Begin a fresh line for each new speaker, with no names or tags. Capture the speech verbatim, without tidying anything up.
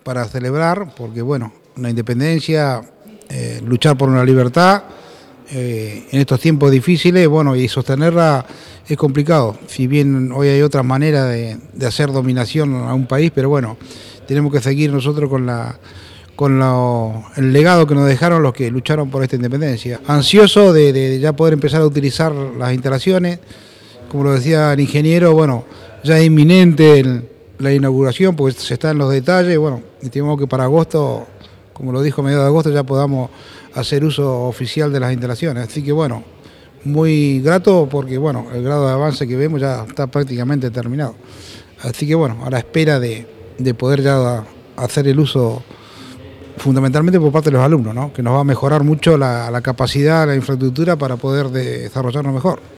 para celebrar, porque bueno, una independencia, eh, luchar por una libertad, eh, en estos tiempos difíciles, bueno, y sostenerla es complicado, si bien hoy hay otras maneras de, de hacer dominación a un país, pero bueno, tenemos que seguir nosotros con la con lo, el legado que nos dejaron los que lucharon por esta independencia. Ansioso de, de ya poder empezar a utilizar las instalaciones, como lo decía el ingeniero, bueno, ya es inminente el, la inauguración, porque se está en los detalles, bueno, y tenemos que para agosto, como lo dijo, a mediados de agosto, ya podamos hacer uso oficial de las instalaciones. Así que bueno, muy grato porque bueno, el grado de avance que vemos ya está prácticamente terminado. Así que bueno, a la espera de, de poder ya hacer el uso fundamentalmente por parte de los alumnos, ¿no? Que nos va a mejorar mucho la, la capacidad, la infraestructura para poder desarrollarnos mejor.